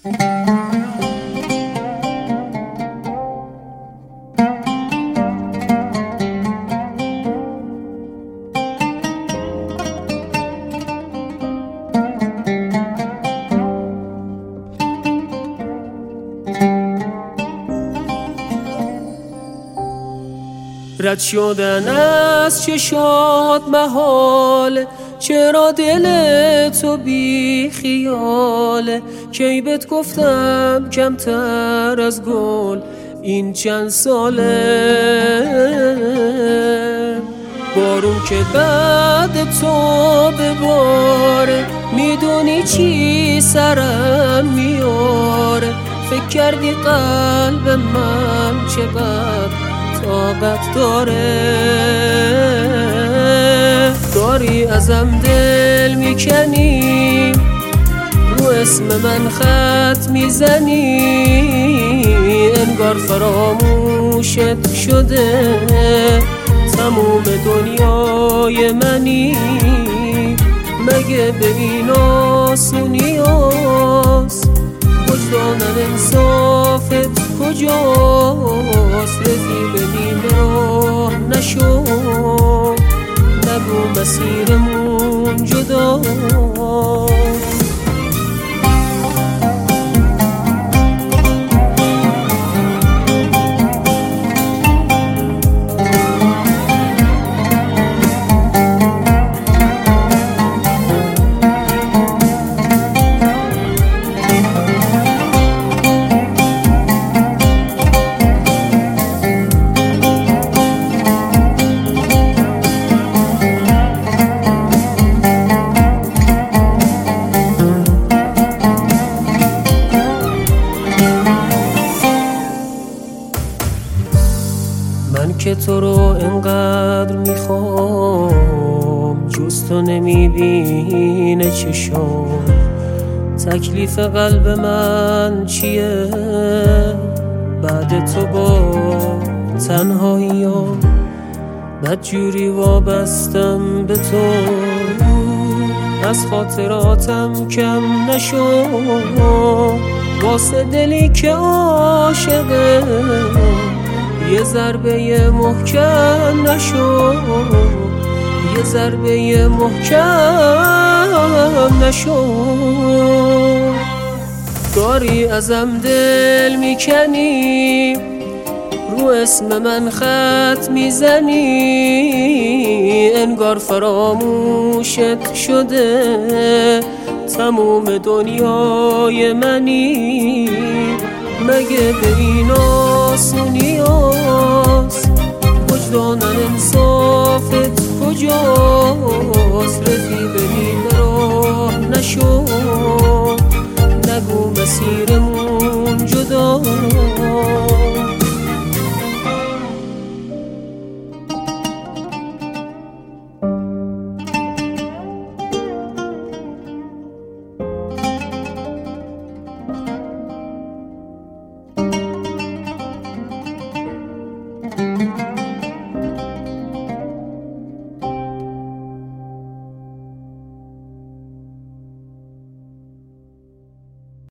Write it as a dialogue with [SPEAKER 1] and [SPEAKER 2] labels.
[SPEAKER 1] رد شدن از چشات محاله، چرا دل تو بی خیاله؟ کی بهت گفتم کمتر از گل این چند ساله؟ بارون که بعد تو بباره، میدونی چی سرم میاره؟ فکر کردی قلب من چقدر طاقت داری ازم دل میکنی، رو اسم من خط میزنی، انگار فراموشت شده تموم دنیای منی. مگه به این آسونی هست؟ وجدانم انصافت کجاست؟ رفیق نیمه راه نشو، نگو مسیرمون جداست. من که تو رو انقدر میخوام، جز تو نمیبینه چشام. تکلیف قلب من چیه بعد تو با تنهایی ها؟ بدجوری وابستم به تو، از خاطراتم کم نشو. واسه دلی که عاشقه یه ضربه محکم نشو، یه ضربه محکم نشو. داری ازم دل میکنی، رو اسم من خط میزنی، انگار فراموشت شده تموم دنیای منی. مگه به این آسونی هست؟ وجدانم انصافت کجاست؟